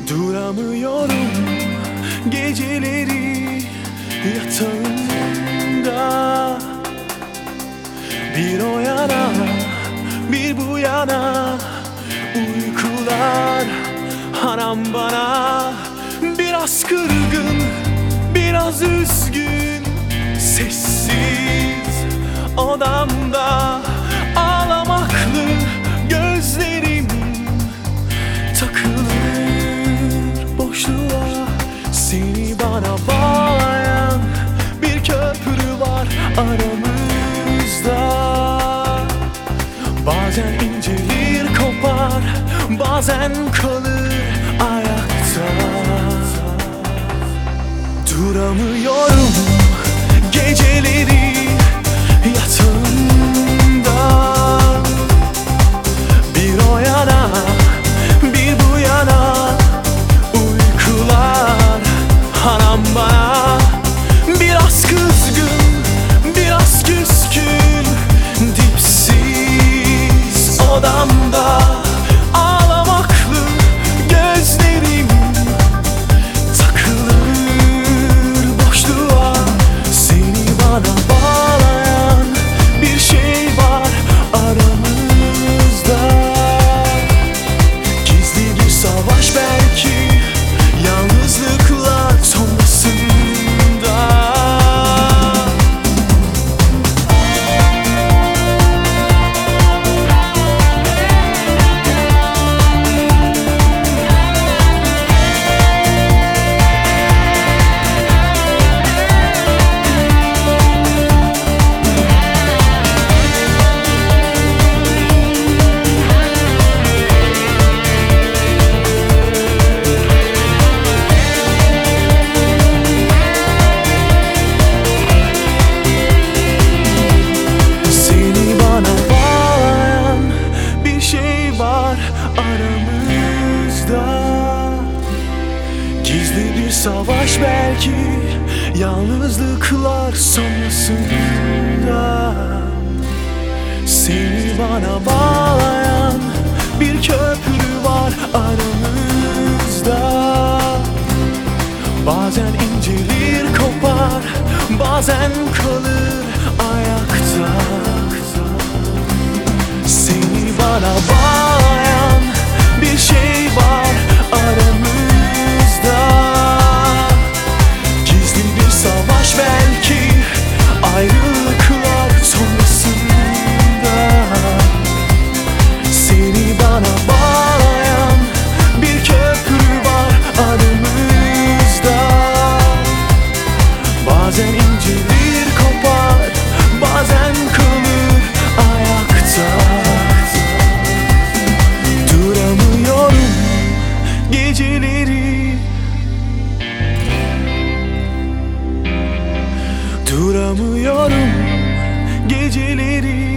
Duramıyorum geceleri yatağımda. Bir o yana bir bu yana, uykular haram bana. Biraz kırgın, biraz üzgün, sessiz odamda. Ağlamaklı gözlerim takılır boşluğa. Seni bana bağlayan bir köprü var aramızda. Bazen incelir kopar, bazen kalır ayakta. Duramıyorum geceleri yatağımda. Bir o yana bir bu yana, uykular haram bana. Biraz kızgın, biraz küskün, dipsiz odamda. Ağlamaklı gözlerim takılır boşluğa. Seni bana bağlayan bir şey var aramızda. Gizli bir savaş belki, yalnızlıklar sonrasında. Aramızda gizli bir savaş belki, yalnızlıklar sonrasında. Seni bana bağlayan bir köprü var aramızda. Bazen incelir kopar, bazen kalır ayakta. Seni bana bağlayan bir şey var aramızda. Gizli bir savaş belki, ayrılıklar sonrasında. Seni bana bağlayan bir köprü var aramızda. Bazen incelir kopar, bazen kalır ayakta. Duramıyorum geceleri, duramıyorum geceleri.